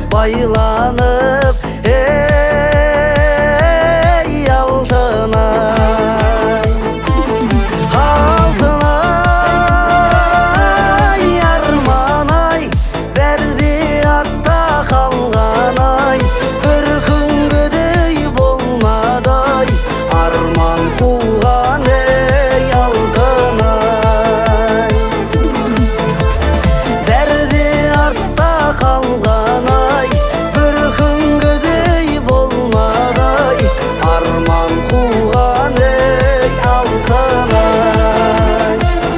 байланып, ey алтынай, алтынай, арманай, бәрде артта қалғанай, бір күнгідей болмадай, арман қуған ей алтынай, бәрде артта қалғанай, бір күнгідей болмадай, арман қуған ей алтынай.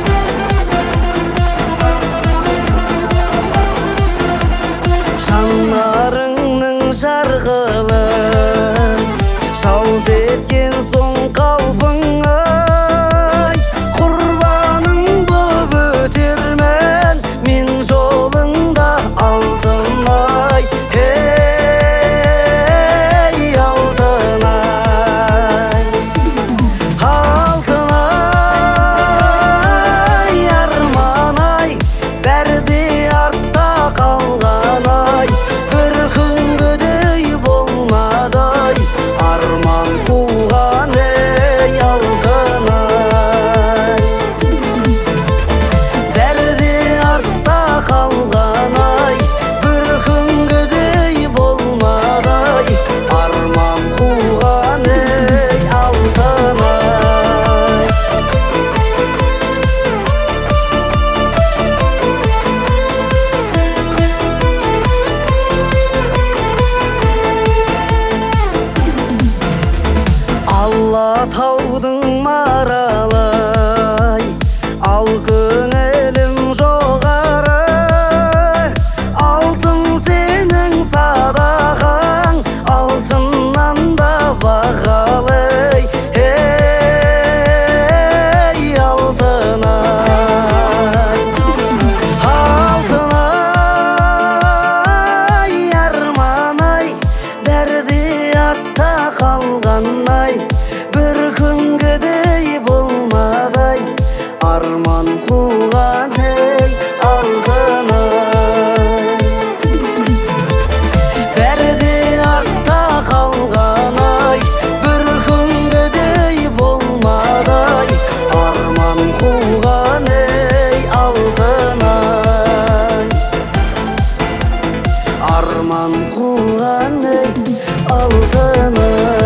Жанарыңның жарқылы жалт еткен соң қалпыңай, құрбаның боп өтермін мен жолыңда алтынай, ей алтынай, алтынай, арманай, бәрде артта қалғанай, бір күнгідей болмадай, арман қуған ей алтынай, бәрде артта қалғанай, бір күнгідей болмадай, арман қуған ей алтынай. Алатаудың маралай, ал көңілім жоғары, алтын сенің садағаң, алтыннан да бағалы, ей алтынай, алтынай, арманай, бәрде артта қалғанай, бір күнгідей болмадай, арман қуған ей алтынай, бәрде артта қалғанай, бір күнгідей болмадай, арман қуған ей алтынай, арман қуған ей алтынай.